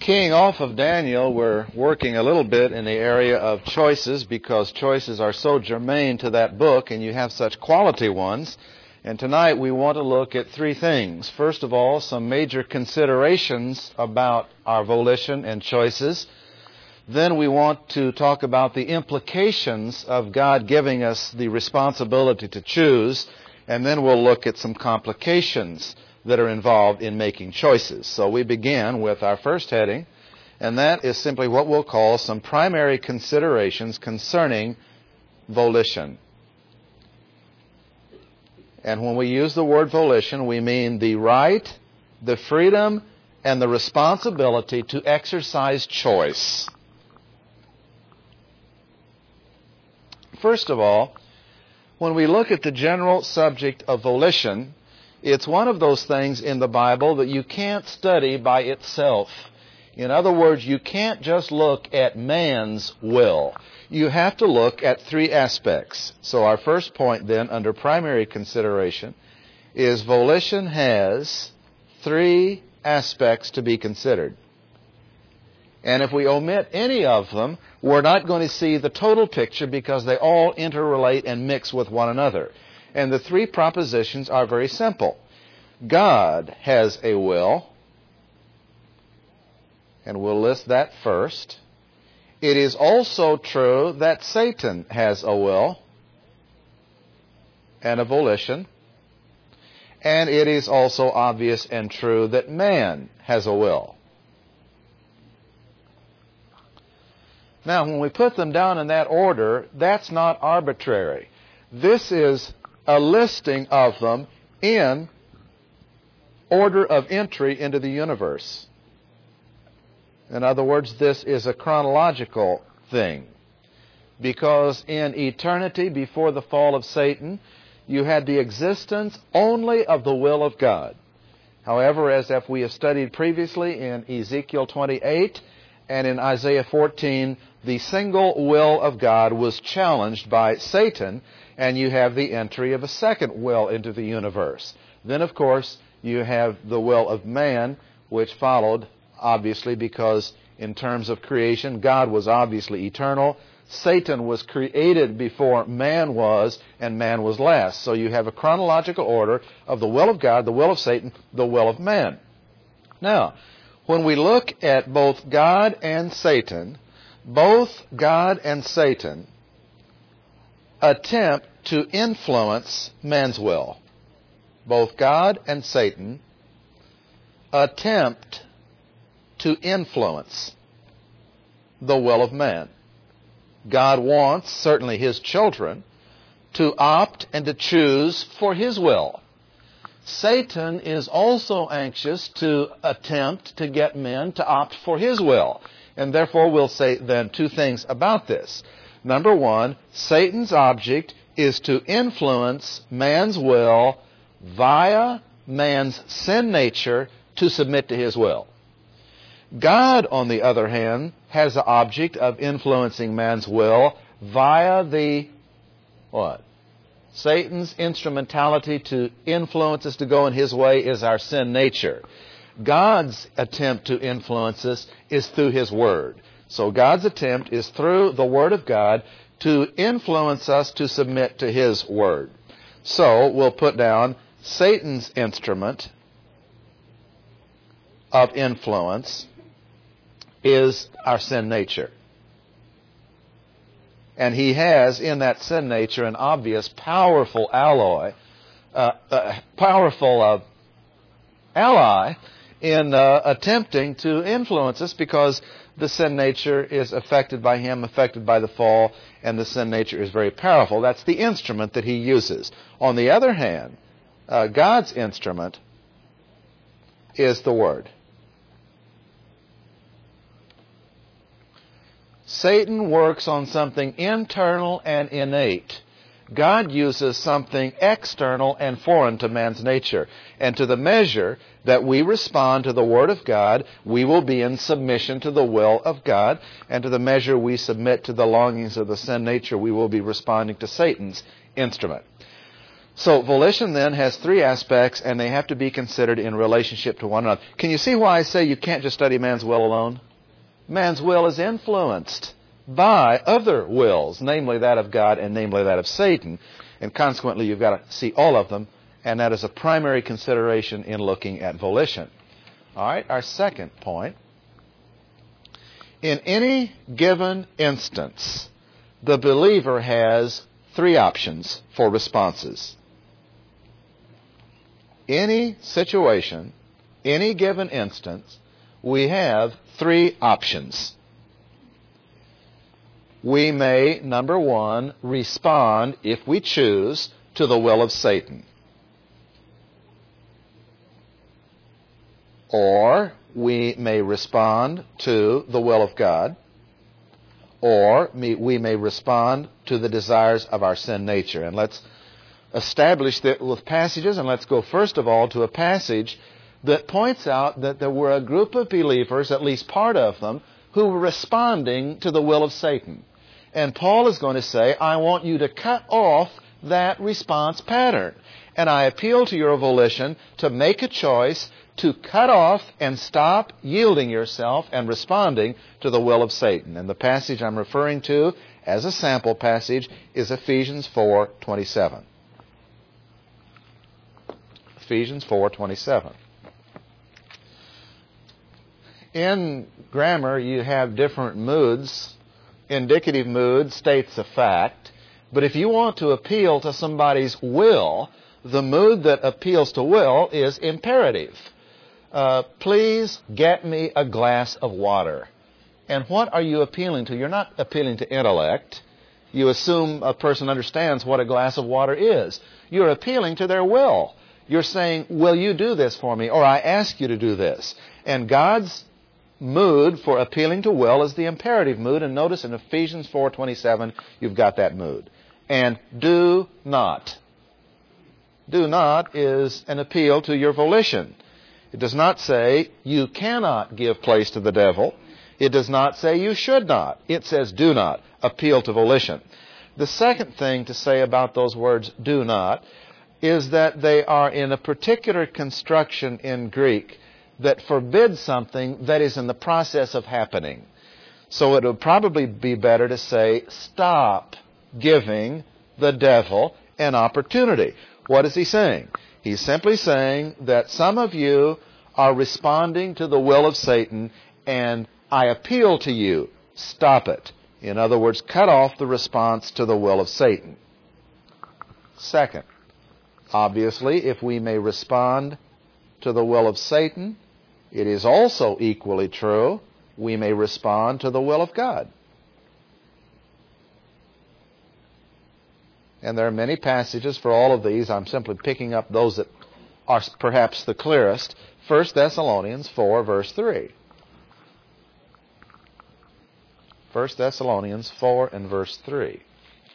Keying off of Daniel, we're working a little bit in the area of choices because choices are so germane to that book and you have such quality ones. And tonight we want to look at three things. First of all, some major considerations about our volition and choices. Then we want to talk about the implications of God giving us the responsibility to choose. And then we'll look at some complications that are involved in making choices. So we begin with our first heading, and that is simply what we'll call some primary considerations concerning volition. And when we use the word volition, we mean the right, the freedom, and the responsibility to exercise choice. First of all, when we look at the general subject of volition, it's one of those things in the Bible that you can't study by itself. In other words, you can't just look at man's will. You have to look at three aspects. So our first point then, under primary consideration, is volition has three aspects to be considered. And if we omit any of them, we're not going to see the total picture because they all interrelate and mix with one another. And the three propositions are very simple. God has a will, and we'll list that first. It is also true that Satan has a will and a volition. And it is also obvious and true that man has a will. Now, when we put them down in that order, that's not arbitrary. This is a listing of them in order of entry into the universe. In other words, this is a chronological thing. Because in eternity before the fall of Satan, you had the existence only of the will of God. However, as if we have studied previously in Ezekiel 28 and in Isaiah 14, the single will of God was challenged by Satan, and you have the entry of a second will into the universe. Then, of course, you have the will of man, which followed, obviously, because in terms of creation, God was obviously eternal. Satan was created before man was, and man was last. So you have a chronological order of the will of God, the will of Satan, the will of man. Now, when we look at both God and Satan, both God and Satan attempt to influence man's will. Both God and Satan attempt to influence the will of man. God wants, certainly his children, to opt and to choose for his will. Satan is also anxious to attempt to get men to opt for his will. And therefore we'll say then two things about this. Number one, Satan's object is to influence man's will via man's sin nature to submit to his will. God, on the other hand, has the object of influencing man's will via the, what? Satan's instrumentality to influence us to go in his way is our sin nature. God's attempt to influence us is through his word. So God's attempt is through the word of God to influence us to submit to his word. So we'll put down Satan's instrument of influence is our sin nature. And he has in that sin nature an obvious, powerful ally in attempting to influence us because the sin nature is affected by him, affected by the fall, and the sin nature is very powerful. That's the instrument that he uses. On the other hand, God's instrument is the Word. Satan works on something internal and innate. God uses something external and foreign to man's nature. And to the measure that we respond to the Word of God, we will be in submission to the will of God. And to the measure we submit to the longings of the sin nature, we will be responding to Satan's instrument. So volition then has three aspects, and they have to be considered in relationship to one another. Can you see why I say you can't just study man's will alone? Man's will is influenced by other wills, namely that of God and namely that of Satan. And consequently, you've got to see all of them, and that is a primary consideration in looking at volition. All right, our second point. In any given instance, the believer has three options for responses. Any situation, any given instance, we have three options. We may, number one, respond, if we choose, to the will of Satan. Or we may respond to the will of God. Or we may respond to the desires of our sin nature. And let's establish that with passages, and let's go first of all to a passage that points out that there were a group of believers, at least part of them, who were responding to the will of Satan. And Paul is going to say, I want you to cut off that response pattern. And I appeal to your volition to make a choice to cut off and stop yielding yourself and responding to the will of Satan. And the passage I'm referring to as a sample passage is Ephesians 4:27. Ephesians 4:27. In grammar, you have different moods. Indicative mood states a fact. But if you want to appeal to somebody's will, the mood that appeals to will is imperative. Please get me a glass of water. And what are you appealing to? You're not appealing to intellect. You assume a person understands what a glass of water is. You're appealing to their will. You're saying, will you do this for me? Or I ask you to do this. And God's mood for appealing to will is the imperative mood. And notice in Ephesians 4:27, you've got that mood. And do not. Do not is an appeal to your volition. It does not say you cannot give place to the devil. It does not say you should not. It says do not. Appeal to volition. The second thing to say about those words do not is that they are in a particular construction in Greek that forbids something that is in the process of happening. So it would probably be better to say stop giving the devil an opportunity. What is he saying? He's simply saying that some of you are responding to the will of Satan, and I appeal to you, stop it. In other words, cut off the response to the will of Satan. Second, obviously, if we may respond to the will of Satan, it is also equally true we may respond to the will of God. And there are many passages for all of these. I'm simply picking up those that are perhaps the clearest. 1 Thessalonians 4, verse 3. 1 Thessalonians 4 and verse 3.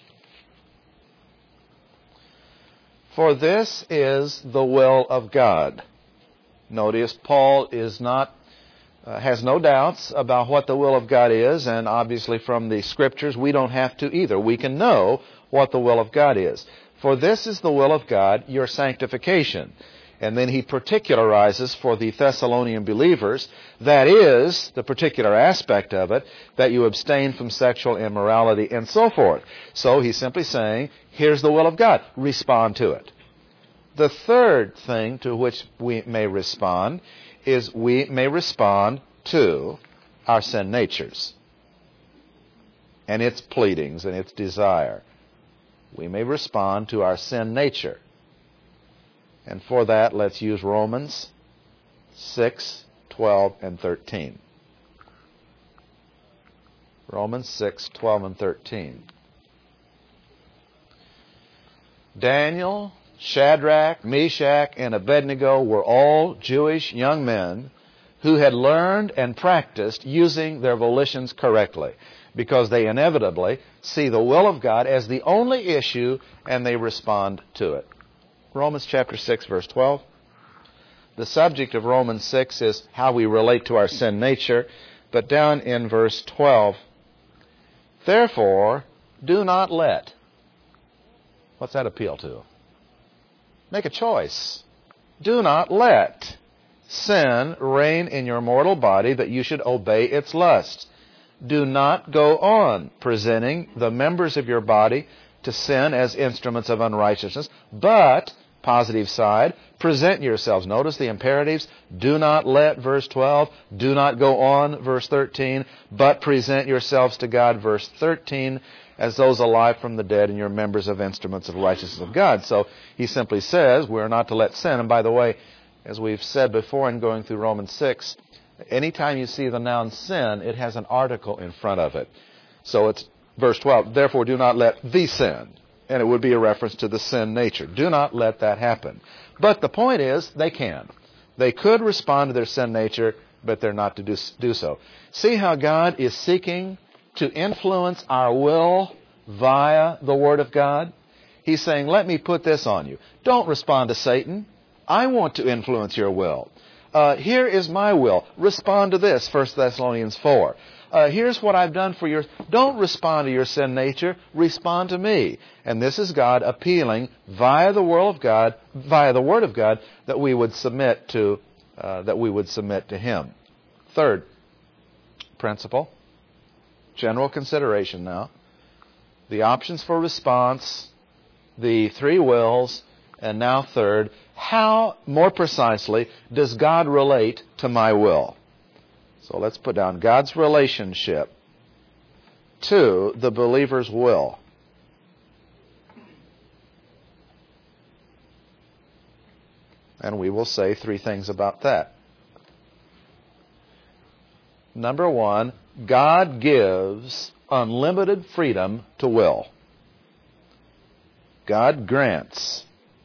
For this is the will of God. Notice Paul is not has no doubts about what the will of God is, and obviously from the Scriptures we don't have to either. We can know what the will of God is. For this is the will of God, your sanctification. And then he particularizes for the Thessalonian believers, that is, the particular aspect of it, that you abstain from sexual immorality and so forth. So he's simply saying, here's the will of God. Respond to it. The third thing to which we may respond is we may respond to our sin natures and its pleadings and its desire. We may respond to our sin nature. And for that, let's use Romans 6, 12, and 13. Romans 6, 12, and 13. Daniel, Shadrach, Meshach, and Abednego were all Jewish young men who had learned and practiced using their volitions correctly, because they inevitably see the will of God as the only issue and they respond to it. Romans chapter 6, verse 12. The subject of Romans 6 is how we relate to our sin nature, but down in verse 12, therefore, do not let. What's that appeal to? Make a choice. Do not let sin reign in your mortal body that you should obey its lusts. Do not go on presenting the members of your body to sin as instruments of unrighteousness, but, positive side, present yourselves. Notice the imperatives. Do not let, verse 12. Do not go on, verse 13. But present yourselves to God, verse 13, as those alive from the dead and your members of instruments of righteousness of God. So he simply says we're not to let sin. And by the way, as we've said before in going through Romans 6, anytime you see the noun sin, it has an article in front of it. So it's verse 12, therefore do not let the sin. And it would be a reference to the sin nature. Do not let that happen. But the point is, they can. They could respond to their sin nature, but they're not to do so. See how God is seeking to influence our will via the Word of God? He's saying, let me put this on you. Don't respond to Satan. I want to influence your will. Here is my will. Respond to this, 1 Thessalonians 4. Here's what I've done for your... Don't respond to your sin nature. Respond to me. And this is God appealing via the Word of God, that we would submit to Him. Third principle, general consideration now. The options for response, the three wills, and now third, how, more precisely, does God relate to my will? So let's put down God's relationship to the believer's will. And we will say three things about that. Number one, God gives unlimited freedom to will. God grants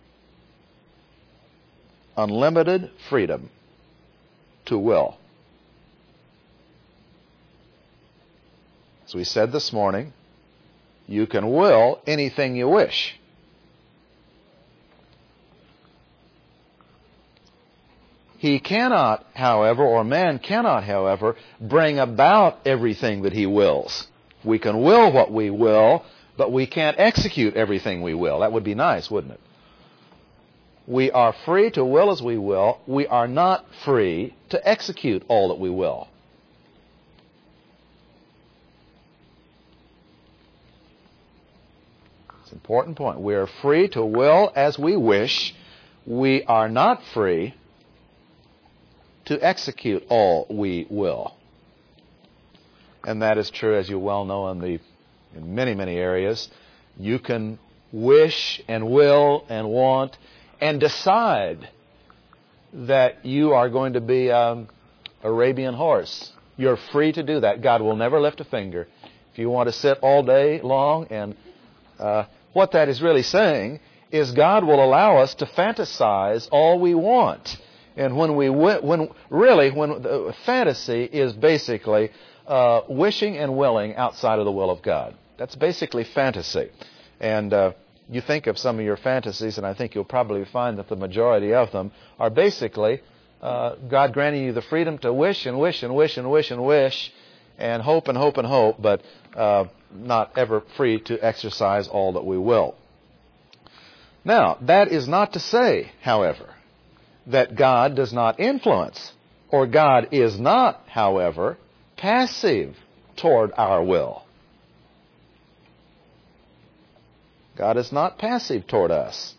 unlimited freedom to will. As we said this morning, you can will anything you wish. He cannot, however, or man cannot, however, bring about everything that he wills. We can will what we will, but we can't execute everything we will. That would be nice, wouldn't it? We are free to will as we will. We are not free to execute all that we will. It's an important point. We are free to will as we wish. We are not free to execute all we will. And that is true, as you well know, in many, many areas. You can wish and will and want and decide that you are going to be an Arabian horse. You're free to do that. God will never lift a finger. If you want to sit all day long, and what that is really saying is God will allow us to fantasize all we want. And when fantasy is basically wishing and willing outside of the will of God. That's basically fantasy. And you think of some of your fantasies, and I think you'll probably find that the majority of them are basically God granting you the freedom to wish and wish and wish and wish and wish and hope and hope and hope, but not ever free to exercise all that we will. Now, that is not to say, however, that God does not influence, or God is not, however, passive toward our will. God is not passive toward us.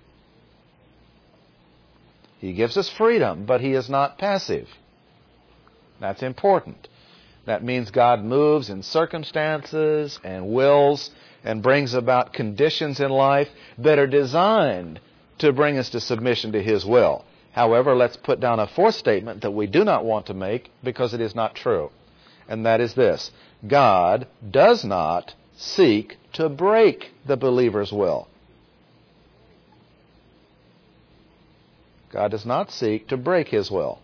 He gives us freedom, but He is not passive. That's important. That means God moves in circumstances and wills and brings about conditions in life that are designed to bring us to submission to His will. However, let's put down a fourth statement that we do not want to make because it is not true. And that is this: God does not seek to break the believer's will. God does not seek to break His will.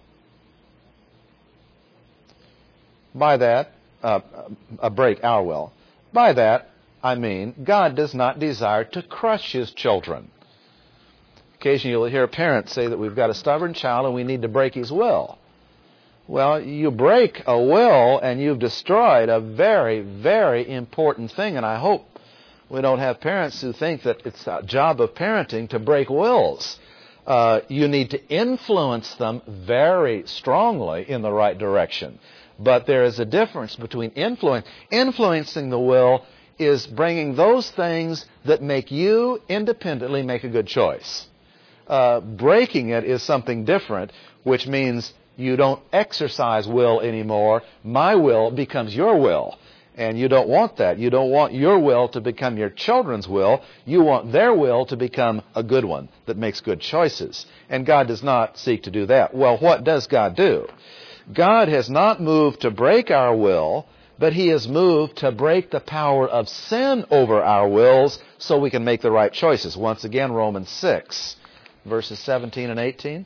By that, break our will. By that, I mean God does not desire to crush His children. Occasionally you'll hear parents say that we've got a stubborn child and we need to break his will. Well, you break a will and you've destroyed a very, very important thing. And I hope We don't have parents who think that it's a job of parenting to break wills. You need to influence them very strongly in the right direction. But there is a difference between influencing the will is bringing those things that make you independently make a good choice. Breaking it is something different, which means you don't exercise will anymore. My will becomes your will. And you don't want that. You don't want your will to become your children's will. You want their will to become a good one that makes good choices. And God does not seek to do that. Well, what does God do? God has not moved to break our will, but He has moved to break the power of sin over our wills so we can make the right choices. Once again, Romans 6, verses 17 and 18.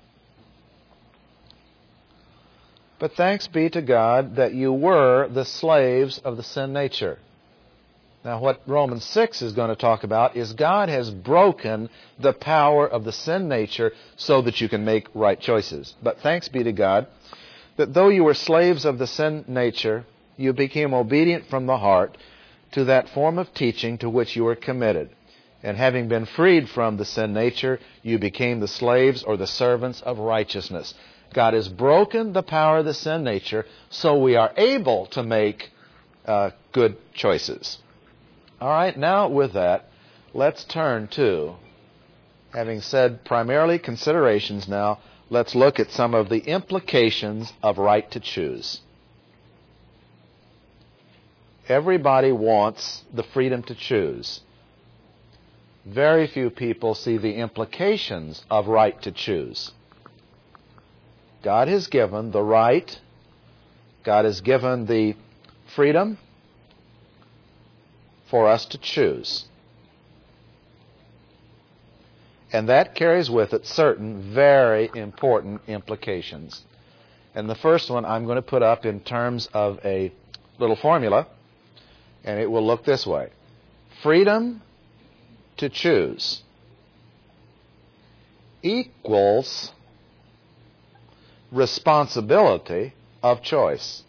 But thanks be to God that you were the slaves of the sin nature. Now, what Romans 6 is going to talk about is God has broken the power of the sin nature so that you can make right choices. But thanks be to God that though you were slaves of the sin nature, you became obedient from the heart to that form of teaching to which you were committed. And having been freed from the sin nature, you became the slaves or the servants of righteousness. God has broken the power of the sin nature so we are able to make good choices. All right, now with that, let's turn to, having said primarily considerations now, let's look at some of the implications of right to choose. Everybody wants the freedom to choose. Very few people see the implications of right to choose. God has given the right, God has given the freedom for us to choose. And that carries with it certain very important implications. And the first one I'm going to put up in terms of a little formula, and it will look this way. Freedom to choose equals responsibility of choice.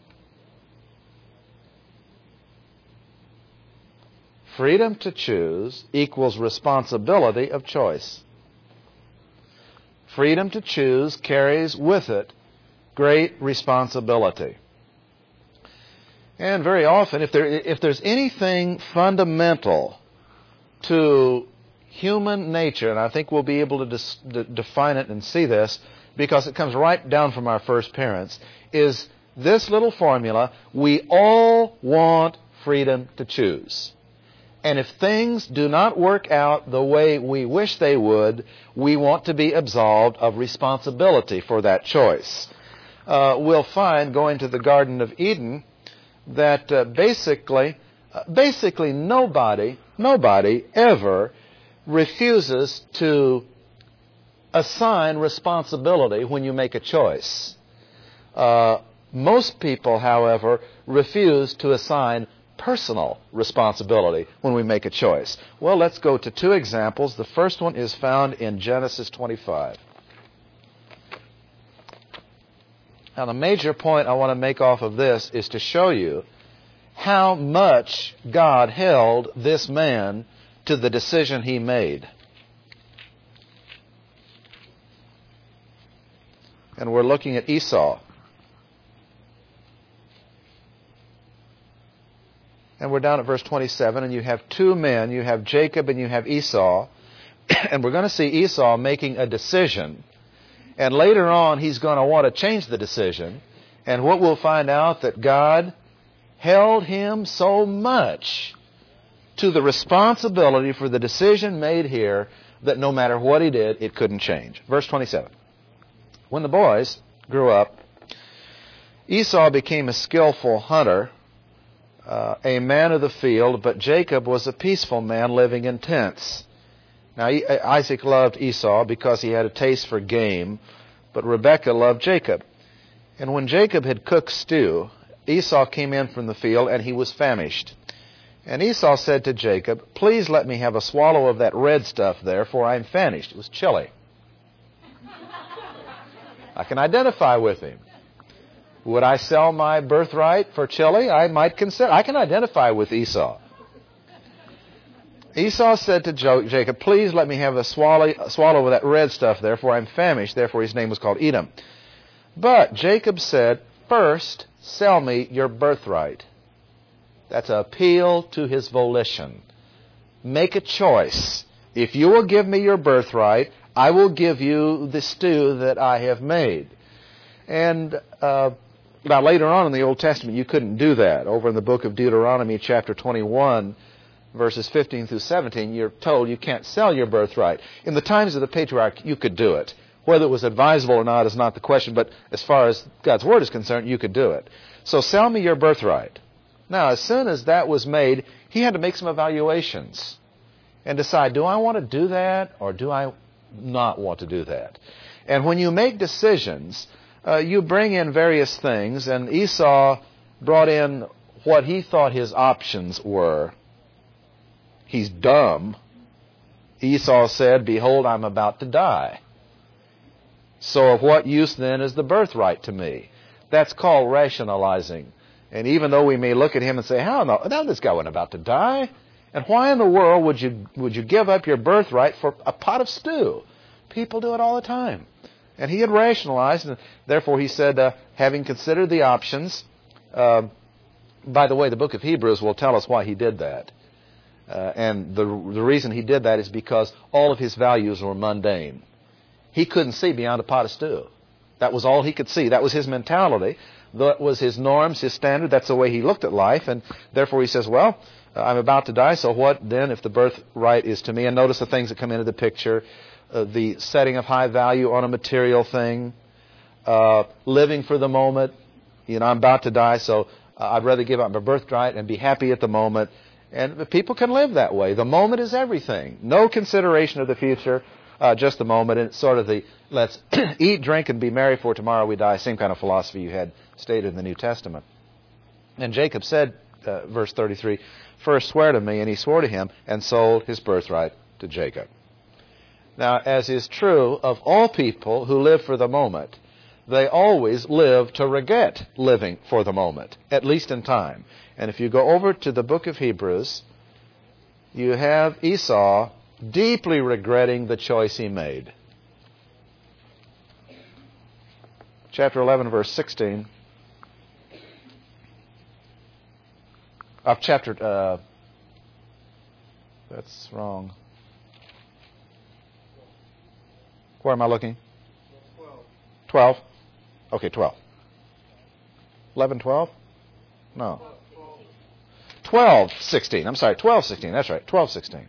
Freedom to choose equals responsibility of choice. Freedom to choose carries with it great responsibility. And very often, if there's anything fundamental to human nature, and I think we'll be able to define it and see this, because it comes right down from our first parents, is this little formula: we all want freedom to choose. And if things do not work out the way we wish they would, we want to be absolved of responsibility for that choice. We'll find, going to the Garden of Eden, that basically nobody ever refuses to assign responsibility when you make a choice. Most people, however, refuse to assign personal responsibility when we make a choice. Well, let's go to two examples. The first one is found in Genesis 25. Now, the major point I want to make off of this is to show you how much God held this man to the decision he made. And we're looking at Esau. And we're down at verse 27, and you have two men. You have Jacob and you have Esau. And we're going to see Esau making a decision. And later on, he's going to want to change the decision. And what we'll find out, that God held him so much to the responsibility for the decision made here that no matter what he did, it couldn't change. Verse 27. When the boys grew up, Esau became a skillful hunter, a man of the field, but Jacob was a peaceful man living in tents. Now, Isaac loved Esau because he had a taste for game, but Rebekah loved Jacob. And when Jacob had cooked stew, Esau came in from the field, and he was famished. And Esau said to Jacob, "Please let me have a swallow of that red stuff there, for I am famished." It was chili. I can identify with him. Would I sell my birthright for chili? I might consider. I can identify with Esau. Esau said to Jacob, please let me have a swallow of that red stuff there, for I'm famished. Therefore his name was called Edom. But Jacob said, first, sell me your birthright. That's an appeal to his volition. Make a choice. If you will give me your birthright, I will give you the stew that I have made. And now later on in the Old Testament, you couldn't do that. Over in the book of Deuteronomy, chapter 21, verses 15 through 17, you're told you can't sell your birthright. In the times of the patriarch, you could do it. Whether it was advisable or not is not the question, but as far as God's Word is concerned, you could do it. So sell me your birthright. Now, as soon as that was made, he had to make some evaluations and decide, do I want to do that or do I not want to do that? And when you make decisions, you bring in various things, and Esau brought in what he thought his options were. He's dumb. Esau said, behold, I'm about to die. So of what use then is the birthright to me? That's called rationalizing. And even though we may look at him and say, how now this guy wasn't about to die? And why in the world would you give up your birthright for a pot of stew? People do it all the time. And he had rationalized, and therefore he said, having considered the options, by the way, the book of Hebrews will tell us why he did that. And the reason he did that is because all of his values were mundane. He couldn't see beyond a pot of stew. That was all he could see. That was his mentality. That was his norms, his standard. That's the way he looked at life. And therefore he says, well, I'm about to die, so what then if the birthright is to me? And notice the things that come into the picture. The setting of high value on a material thing. Living for the moment. You know, I'm about to die, so I'd rather give up my birthright and be happy at the moment. And people can live that way. The moment is everything. No consideration of the future, just the moment. And it's sort of the let's eat, drink, and be merry, for tomorrow we die. Same kind of philosophy you had stated in the New Testament. And Jacob said, verse 33, first swear to me, and he swore to him and sold his birthright to Jacob. Now, as is true of all people who live for the moment, they always live to regret living for the moment, at least in time. And if you go over to the book of Hebrews, you have Esau deeply regretting the choice he made. Chapter 11, verse 16. Of chapter... that's wrong. Where am I looking? 12. Okay, 12. 11, 12? No. 12, 16. I'm sorry, 12, 16. That's right, 12, 16.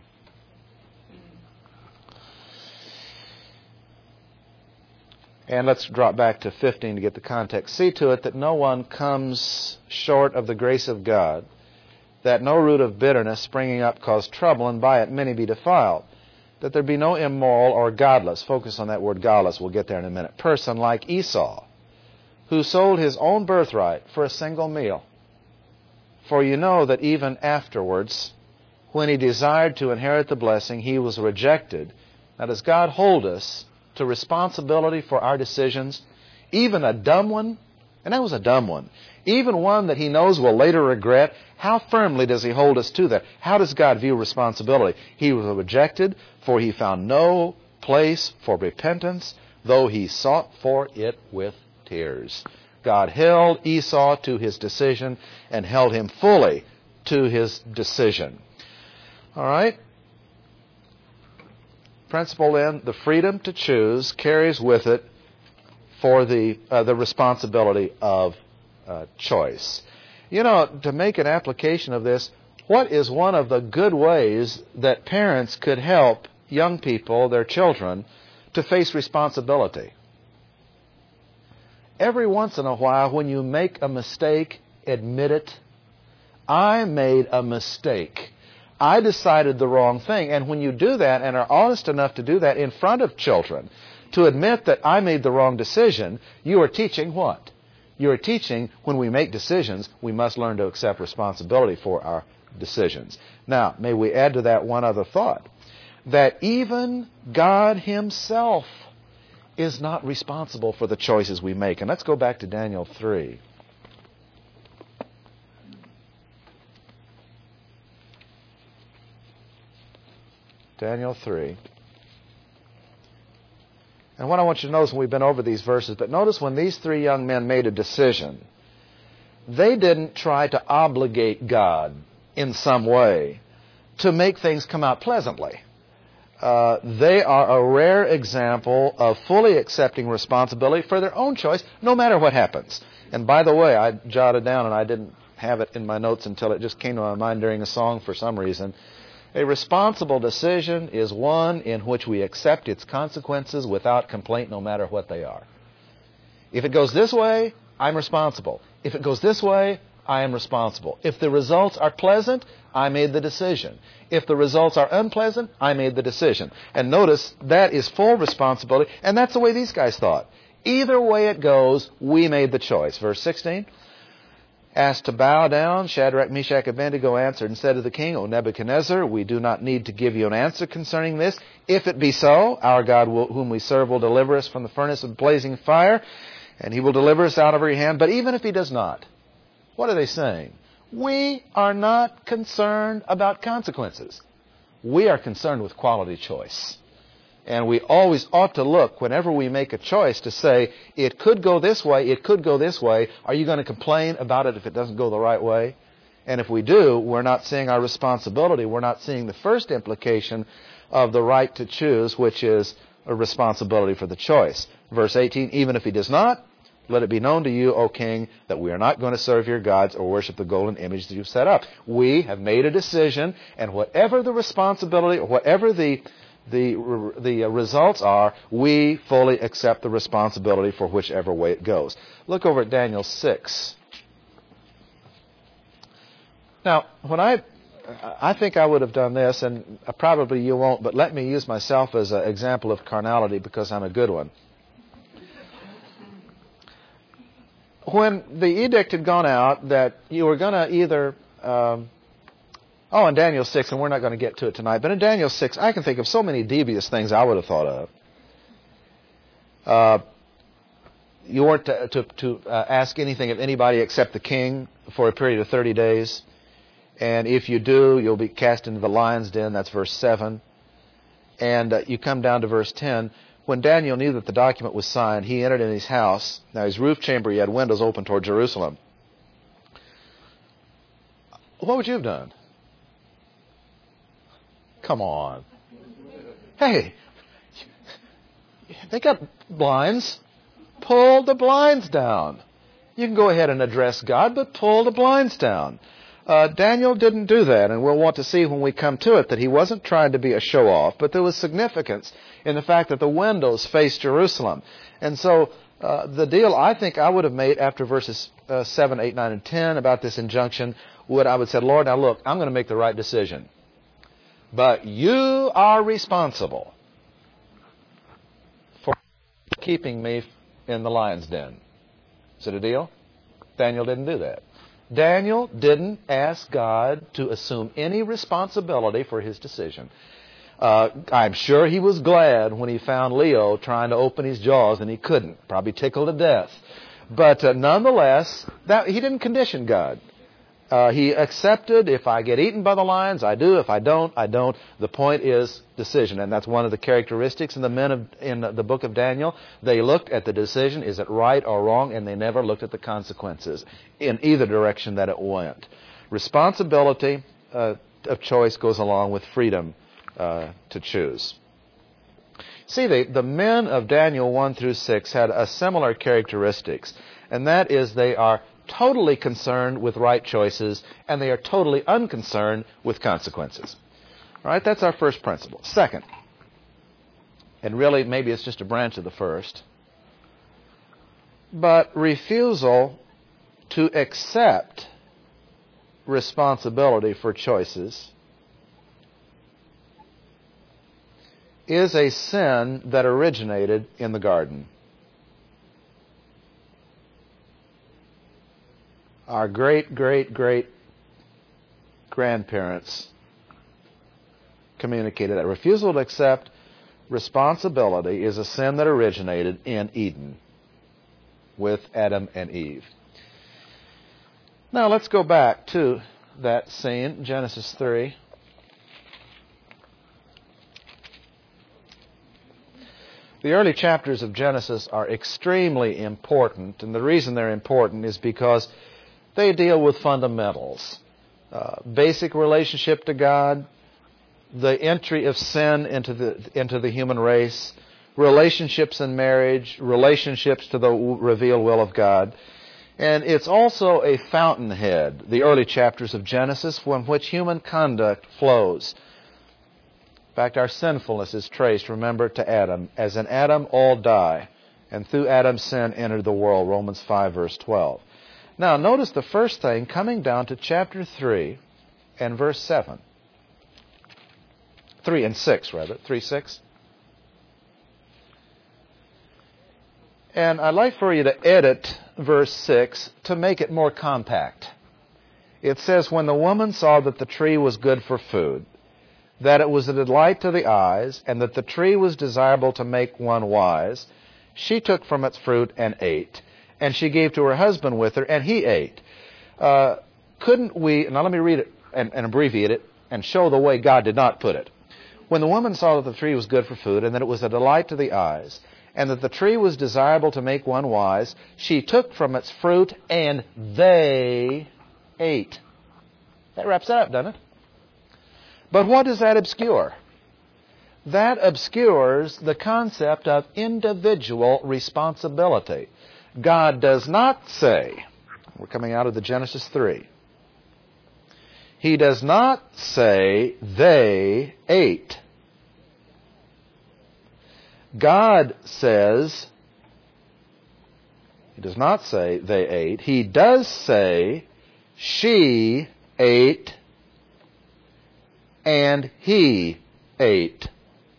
And let's drop back to 15 to get the context. See to it that no one comes short of the grace of God, that no root of bitterness springing up cause trouble, and by it many be defiled. That there be no immoral or godless, focus on that word godless, we'll get there in a minute, person like Esau, who sold his own birthright for a single meal. For you know that even afterwards, when he desired to inherit the blessing, he was rejected. Now, does God hold us to responsibility for our decisions? Even a dumb one, and that was a dumb one, even one that he knows will later regret, how firmly does he hold us to that? How does God view responsibility? He was rejected, for he found no place for repentance, though he sought for it with tears. God held Esau to his decision and held him fully to his decision. All right? Principle then, the freedom to choose carries with it for the responsibility of choice. You know, to make an application of this, what is one of the good ways that parents could help young people, their children, to face responsibility? Every once in a while, when you make a mistake, admit it. I made a mistake. I decided the wrong thing. And when you do that and are honest enough to do that in front of children, to admit that I made the wrong decision, you are teaching what? You are teaching when we make decisions, we must learn to accept responsibility for our decisions. Now, may we add to that one other thought, that even God himself is not responsible for the choices we make. And let's go back to Daniel 3. Daniel 3. And what I want you to notice when we've been over these verses, but notice when these three young men made a decision, they didn't try to obligate God in some way to make things come out pleasantly. They are a rare example of fully accepting responsibility for their own choice, no matter what happens. And by the way, I jotted down, and I didn't have it in my notes until it just came to my mind during a song for some reason. A responsible decision is one in which we accept its consequences without complaint, no matter what they are. If it goes this way, I'm responsible. If it goes this way, I am responsible. If the results are pleasant, I made the decision. If the results are unpleasant, I made the decision. And notice, that is full responsibility, and that's the way these guys thought. Either way it goes, we made the choice. Verse 16, asked to bow down, Shadrach, Meshach, Abednego answered and said to the king, O Nebuchadnezzar, we do not need to give you an answer concerning this. If it be so, our God whom we serve will deliver us from the furnace of blazing fire, and he will deliver us out of your hand. But even if he does not, what are they saying? We are not concerned about consequences. We are concerned with quality choice. And we always ought to look, whenever we make a choice, to say, it could go this way, it could go this way. Are you going to complain about it if it doesn't go the right way? And if we do, we're not seeing our responsibility. We're not seeing the first implication of the right to choose, which is a responsibility for the choice. Verse 18, even if he does not, let it be known to you, O king, that we are not going to serve your gods or worship the golden image that you've set up. We have made a decision, and whatever the responsibility, or whatever the results are, we fully accept the responsibility for whichever way it goes. Look over at Daniel 6. Now, when I think I would have done this, and probably you won't, but let me use myself as an example of carnality because I'm a good one. When the edict had gone out that you were going to either... in Daniel 6, and we're not going to get to it tonight, but in Daniel 6, I can think of so many devious things I would have thought of. You weren't to ask anything of anybody except the king for a period of 30 days. And if you do, you'll be cast into the lion's den. That's verse 7. And you come down to verse 10. When Daniel knew that the document was signed, he entered in his house. Now, his roof chamber, he had windows open toward Jerusalem. What would you have done? Come on. Hey, they got blinds. Pull the blinds down. You can go ahead and address God, but pull the blinds down. Daniel didn't do that, and we'll want to see when we come to it that he wasn't trying to be a show-off, but there was significance in the fact that the windows faced Jerusalem. And so the deal I think I would have made after verses 7, 8, 9, and 10 about this injunction I would say, Lord, now look, I'm going to make the right decision. But you are responsible for keeping me in the lion's den. Is it a deal? Daniel didn't do that. Daniel didn't ask God to assume any responsibility for his decision. I'm sure he was glad when he found Leo trying to open his jaws and he couldn't. Probably tickled to death. But nonetheless, he didn't condition God. He accepted, if I get eaten by the lions, I do. If I don't, I don't. The point is decision. And that's one of the characteristics in the men in the book of Daniel. They looked at the decision, is it right or wrong, and they never looked at the consequences in either direction that it went. Responsibility of choice goes along with freedom to choose. See, the men of Daniel 1 through 6 had a similar characteristics, and that is they are totally concerned with right choices, and they are totally unconcerned with consequences. All right, that's our first principle. Second, and really maybe it's just a branch of the first, but refusal to accept responsibility for choices is a sin that originated in the garden. Our great-great-great-grandparents communicated that refusal to accept responsibility is a sin that originated in Eden with Adam and Eve. Now let's go back to that scene, Genesis 3. The early chapters of Genesis are extremely important, and the reason they're important is because they deal with fundamentals. Basic relationship to God, the entry of sin into the human race, relationships in marriage, relationships to the revealed will of God. And it's also a fountainhead, the early chapters of Genesis, from which human conduct flows. In fact, our sinfulness is traced, remember, to Adam. As in Adam, all die, and through Adam's sin entered the world, Romans 5, verse 12. Now, notice the first thing coming down to chapter 3 and verse 7. 3 and 6, rather. 3, 6. And I'd like for you to edit verse 6 to make it more compact. It says, when the woman saw that the tree was good for food, that it was a delight to the eyes, and that the tree was desirable to make one wise, she took from its fruit and ate. And she gave to her husband with her, and he ate. Couldn't we, now let me read it and abbreviate it and show the way God did not put it. When the woman saw that the tree was good for food, and that it was a delight to the eyes, and that the tree was desirable to make one wise, she took from its fruit, and they ate. That wraps that up, doesn't it? But what does that obscure? That obscures the concept of individual responsibility. God does not say, we're coming out of the Genesis 3, He does not say they ate. God says, He does not say they ate. He does say she ate and he ate.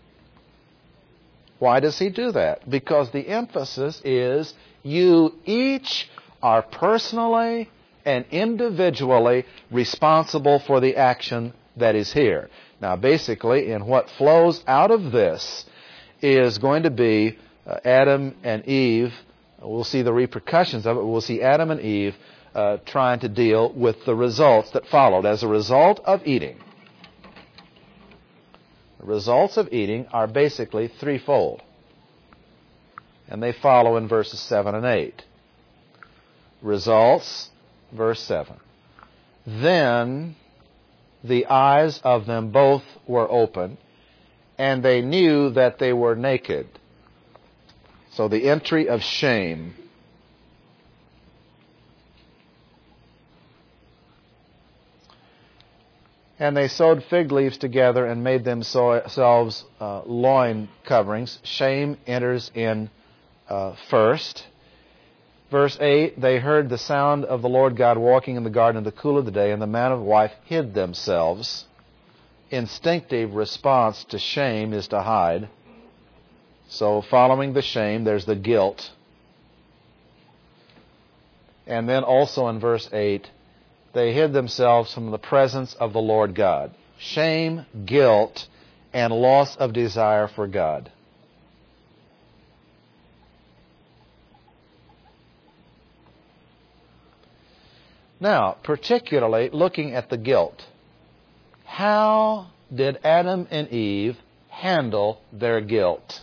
Why does He do that? Because the emphasis is you each are personally and individually responsible for the action that is here. Now, basically, in what flows out of this is going to be Adam and Eve. We'll see the repercussions of it. We'll see Adam and Eve trying to deal with the results that followed as a result of eating. The results of eating are basically threefold. And they follow in verses 7 and 8. Results, verse 7. Then the eyes of them both were open, and they knew that they were naked. So the entry of shame. And they sewed fig leaves together and made themselves loin coverings. Shame enters in first. Verse 8, they heard the sound of the Lord God walking in the garden in the cool of the day, and the man and wife hid themselves. Instinctive response to shame is to hide. So following the shame, there's the guilt. And then also in verse 8, they hid themselves from the presence of the Lord God. Shame, guilt, and loss of desire for God. Now, particularly looking at the guilt, how did Adam and Eve handle their guilt?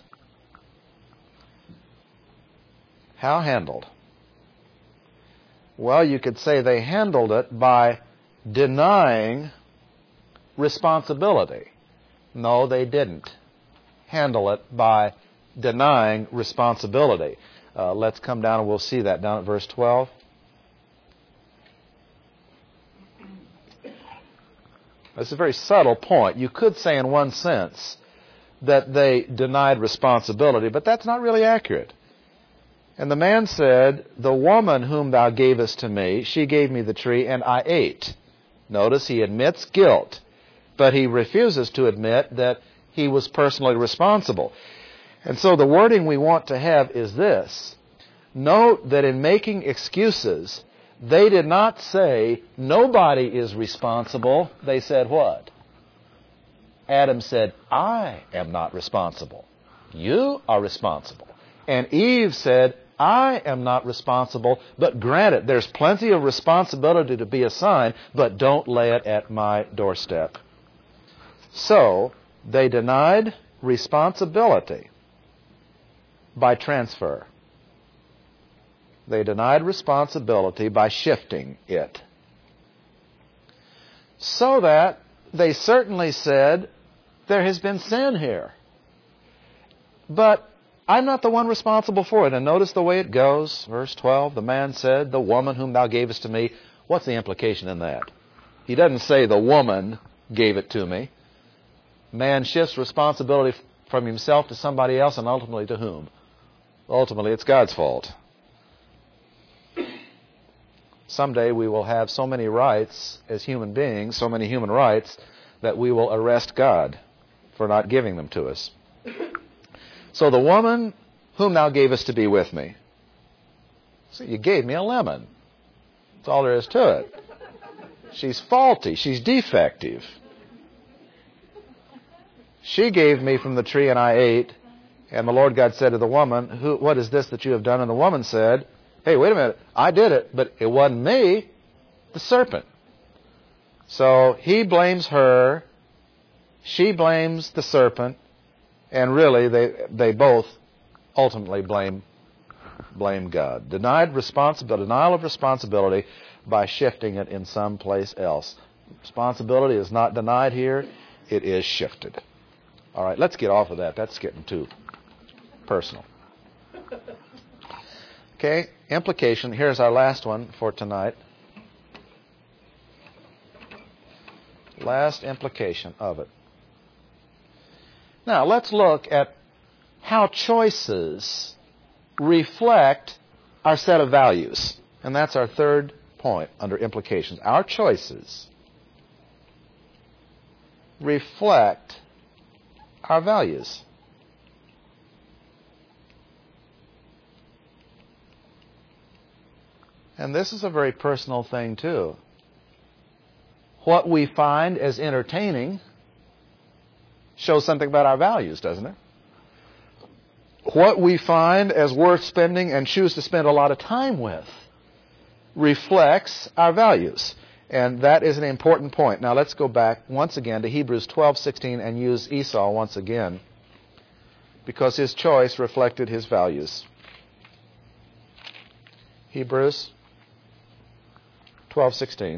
How handled? Well, you could say they handled it by denying responsibility. No, they didn't handle it by denying responsibility. Let's come down and we'll see that down at verse 12. That's a very subtle point. You could say in one sense that they denied responsibility, but that's not really accurate. And the man said, the woman whom thou gavest to me, she gave me the tree, and I ate. Notice he admits guilt, but he refuses to admit that he was personally responsible. And so the wording we want to have is this. Note that in making excuses, they did not say, nobody is responsible. They said what? Adam said, I am not responsible. You are responsible. And Eve said, I am not responsible, but granted, there's plenty of responsibility to be assigned, but don't lay it at my doorstep. So, they denied responsibility. by transfer. They denied responsibility by shifting it. So that they certainly said, there has been sin here. But I'm not the one responsible for it. And notice the way it goes. Verse 12, the man said, the woman whom thou gavest to me. What's the implication in that? He doesn't say the woman gave it to me. Man shifts responsibility from himself to somebody else, and ultimately to whom? Ultimately, it's God's fault. Someday we will have so many rights as human beings, so many human rights, that we will arrest God for not giving them to us. So the woman whom thou gavest to be with me. So you gave me a lemon. That's all there is to it. She's faulty. She's defective. She gave me from the tree and I ate. And the Lord God said to the woman, what is this that you have done? And the woman said, hey, wait a minute. I did it, but it wasn't me, the serpent. So he blames her. She blames the serpent. And really, they both ultimately blame God. Denial of responsibility by shifting it in some place else. Responsibility is not denied here. It is shifted. All right, let's get off of that. That's getting too personal. Okay, implication. Here's our last one for tonight. Last implication of it. Now, let's look at how choices reflect our set of values. And that's our third point under implications. Our choices reflect our values. And this is a very personal thing, too. What we find as entertaining shows something about our values, doesn't it? What we find as worth spending and choose to spend a lot of time with reflects our values. And that is an important point. Now let's go back once again to Hebrews 12:16 and use Esau once again, because his choice reflected his values. Hebrews 12:16.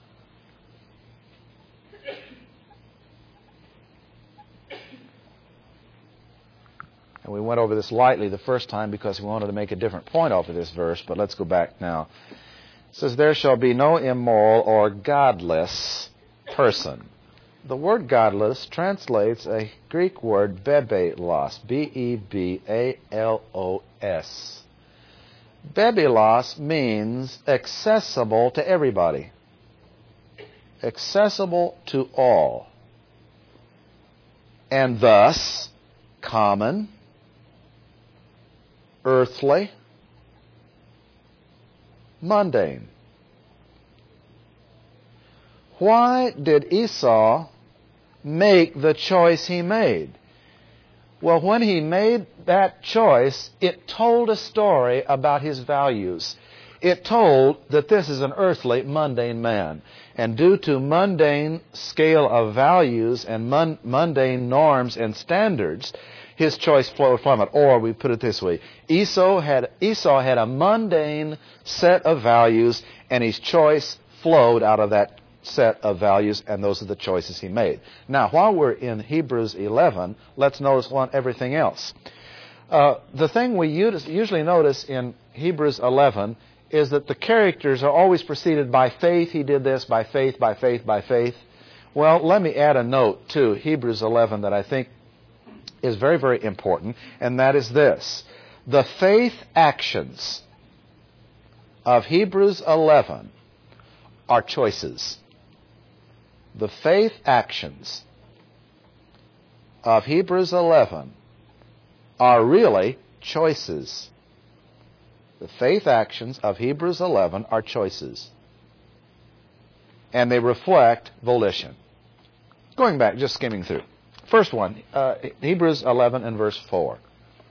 And we went over this lightly the first time because we wanted to make a different point off of this verse, but let's go back now. It says, there shall be no immoral or godless person. The word godless translates a Greek word bebelos, B-E-B-A-L-O-S. Bebelos means accessible to everybody. Accessible to all. And thus, common, earthly, mundane. Why did Esau make the choice he made? Well, when he made that choice, it told a story about his values. It told that this is an earthly, mundane man. And due to mundane scale of values and mundane norms and standards, his choice flowed from it. Or we put it this way, Esau had a mundane set of values, and his choice flowed out of that set of values, and those are the choices he made. Now, while we're in Hebrews 11, let's notice everything else. The thing we usually notice in Hebrews 11 is that the characters are always preceded by faith. He did this by faith, by faith, by faith. Well, let me add a note to Hebrews 11 that I think is very, very important, and that is this. The faith actions of Hebrews 11 are choices. The faith actions of Hebrews 11 are really choices. The faith actions of Hebrews 11 are choices. And they reflect volition. Going back, just skimming through. First one, Hebrews 11 and verse 4.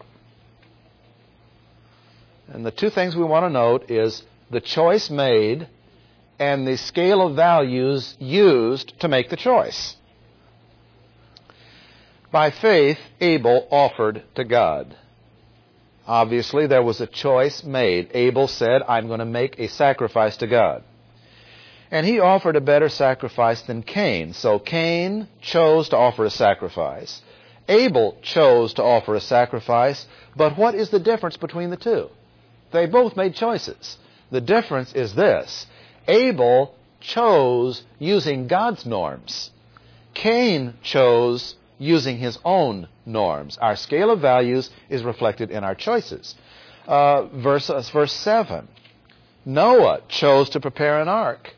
And the two things we want to note is the choice made and the scale of values used to make the choice. By faith, Abel offered to God. Obviously, there was a choice made. Abel said, I'm going to make a sacrifice to God. And he offered a better sacrifice than Cain. So Cain chose to offer a sacrifice. Abel chose to offer a sacrifice. But what is the difference between the two? They both made choices. The difference is this. Abel chose using God's norms. Cain chose using his own norms. Our scale of values is reflected in our choices. Verse 7. Noah chose to prepare an ark.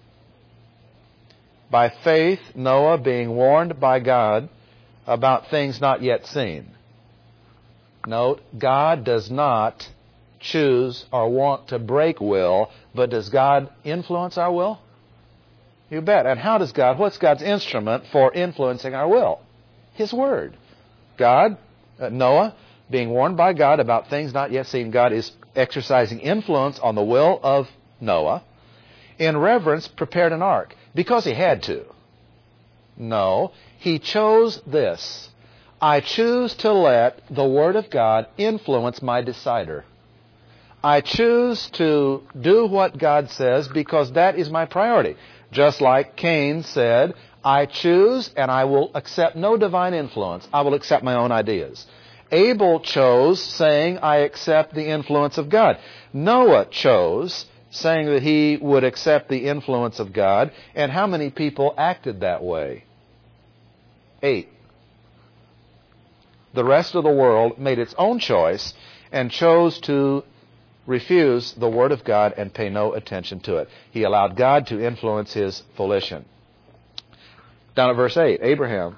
By faith, Noah, being warned by God about things not yet seen. Note, God does not choose or want to break will, but does God influence our will? You bet. And how does God, what's God's instrument for influencing our will? His Word. God, Noah, being warned by God about things not yet seen, God is exercising influence on the will of Noah. In reverence, prepared an ark. Because he had to. No, he chose this. I choose to let the Word of God influence my decider. I choose to do what God says because that is my priority. Just like Cain said, I choose and I will accept no divine influence. I will accept my own ideas. Abel chose, saying, I accept the influence of God. Noah chose, saying that he would accept the influence of God. And how many people acted that way? 8. The rest of the world made its own choice and chose to refuse the Word of God and pay no attention to it. He allowed God to influence his volition. Down at verse 8, Abraham.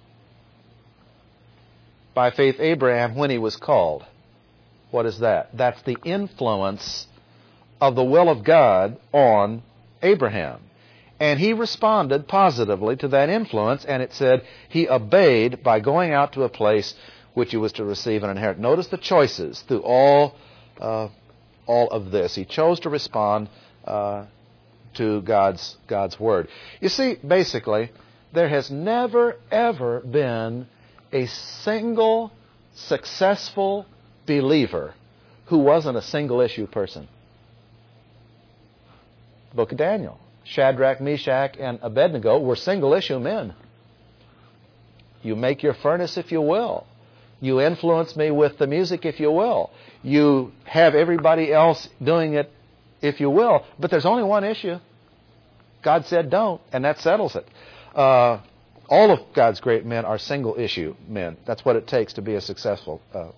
By faith, Abraham, when he was called. What is that? That's the influence of the will of God on Abraham. And he responded positively to that influence, and it said he obeyed by going out to a place which he was to receive and inherit. Notice the choices through all of this. He chose to respond to God's Word. You see, basically, there has never, ever been a single successful believer who wasn't a single-issue person. Book of Daniel. Shadrach, Meshach, and Abednego were single-issue men. You make your furnace if you will. You influence me with the music if you will. You have everybody else doing it if you will. But there's only one issue. God said don't, and that settles it. All of God's great men are single-issue men. That's what it takes to be a successful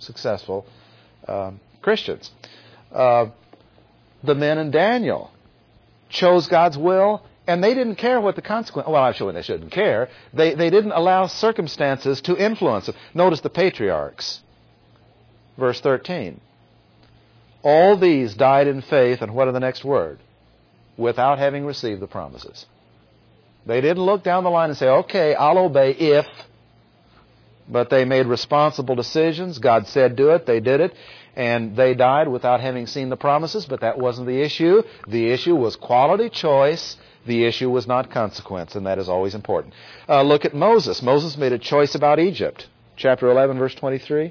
Christians. The men in Daniel chose God's will, and they didn't care what the consequence. Well, I'm sure they shouldn't care. They didn't allow circumstances to influence them. Notice the patriarchs. Verse 13. All these died in faith, and what are the next word? Without having received the promises. They didn't look down the line and say, okay, I'll obey if. But they made responsible decisions. God said do it. They did it. And they died without having seen the promises, but that wasn't the issue. The issue was quality choice. The issue was not consequence, and that is always important. Look at Moses. Moses made a choice about Egypt. Chapter 11, verse 23.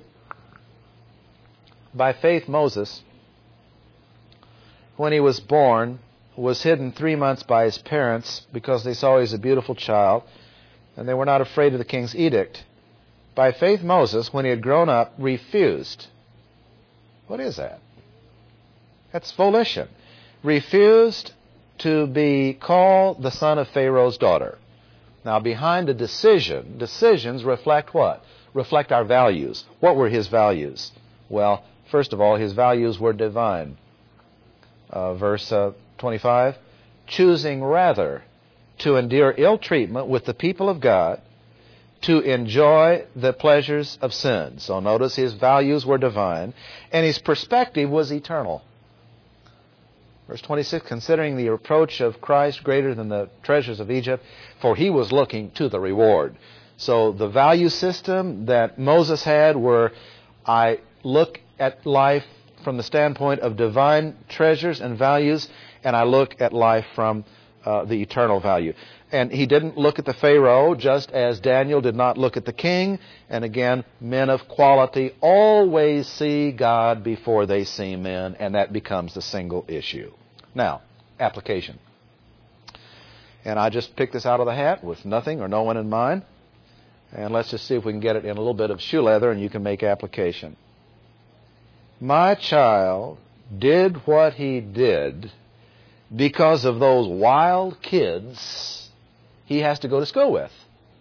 By faith, Moses, when he was born, was hidden 3 months by his parents because they saw he was a beautiful child, and they were not afraid of the king's edict. By faith, Moses, when he had grown up, refused. What is that? That's volition. Refused to be called the son of Pharaoh's daughter. Now, behind a decision, decisions reflect what? Reflect our values. What were his values? Well, first of all, his values were divine. Verse 25, choosing rather to endure ill treatment with the people of God, to enjoy the pleasures of sin. So notice his values were divine, and his perspective was eternal. Verse 26, considering the reproach of Christ greater than the treasures of Egypt, for he was looking to the reward. So the value system that Moses had were, I look at life from the standpoint of divine treasures and values, and I look at life from the eternal value. And he didn't look at the Pharaoh, just as Daniel did not look at the king. And again, men of quality always see God before they see men, and that becomes the single issue. Now, application. And I just picked this out of the hat with nothing or no one in mind. And let's just see if we can get it in a little bit of shoe leather and you can make application. My child did what he did because of those wild kids he has to go to school with.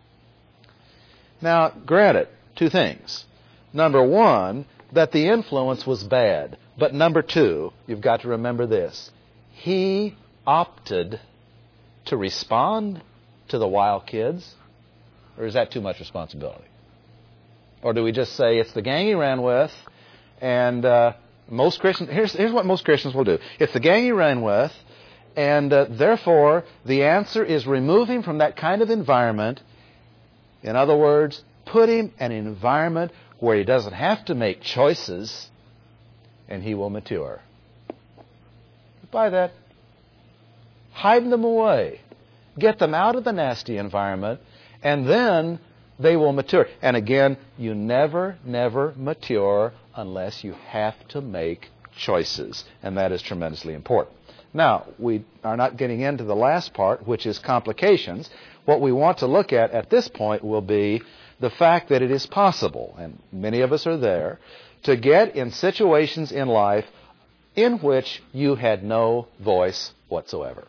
Now, granted, two things. Number one, that the influence was bad. But number two, you've got to remember this. He opted to respond to the wild kids. Or is that too much responsibility? Or do we just say it's the gang he ran with, and most Christians, here's what most Christians will do. It's the gang he ran with, and therefore the answer is remove him from that kind of environment. In other words, put him in an environment where he doesn't have to make choices, and he will mature. Buy that. Hide them away. Get them out of the nasty environment, and then they will mature. And again, you never mature unless you have to make choices. And that is tremendously important. Now, we are not getting into the last part, which is complications. What we want to look at this point will be the fact that it is possible, and many of us are there, to get in situations in life in which you had no voice whatsoever.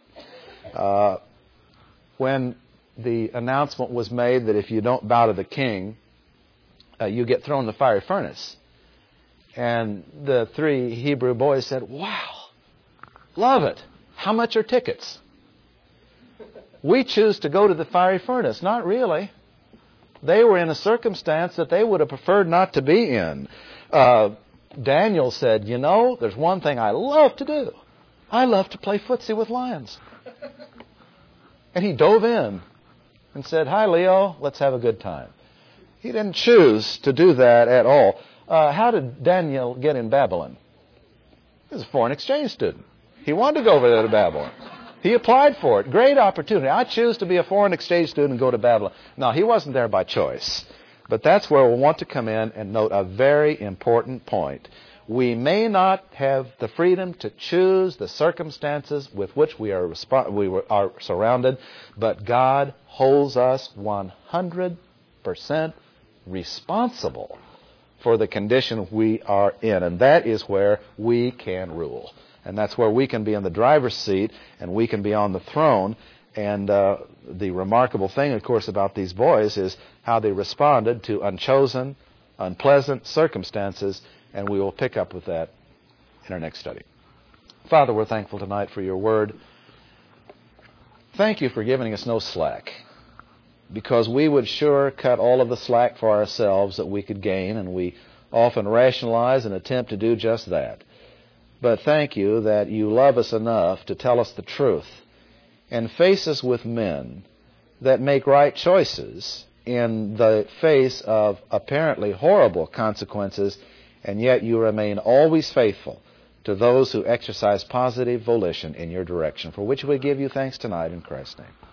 When the announcement was made that if you don't bow to the king, you get thrown in the fiery furnace. And the three Hebrew boys said, wow, love it. How much are tickets? We choose to go to the fiery furnace. Not really. They were in a circumstance that they would have preferred not to be in. Daniel said, you know, there's one thing I love to do. I love to play footsie with lions. And he dove in and said, hi, Leo, let's have a good time. He didn't choose to do that at all. How did Daniel get in Babylon? He was a foreign exchange student. He wanted to go over there to Babylon. He applied for it. Great opportunity. I choose to be a foreign exchange student and go to Babylon. No, he wasn't there by choice. But that's where we'll want to come in and note a very important point. We may not have the freedom to choose the circumstances with which we are surrounded, but God holds us 100% responsible for the condition we are in. And that is where we can rule. And that's where we can be in the driver's seat and we can be on the throne. And the remarkable thing, of course, about these boys is how they responded to unchosen, unpleasant circumstances. And we will pick up with that in our next study. Father, we're thankful tonight for your word. Thank you for giving us no slack, because we would sure cut all of the slack for ourselves that we could gain, and we often rationalize and attempt to do just that. But thank you that you love us enough to tell us the truth and face us with men that make right choices in the face of apparently horrible consequences, and yet you remain always faithful to those who exercise positive volition in your direction, for which we give you thanks tonight in Christ's name.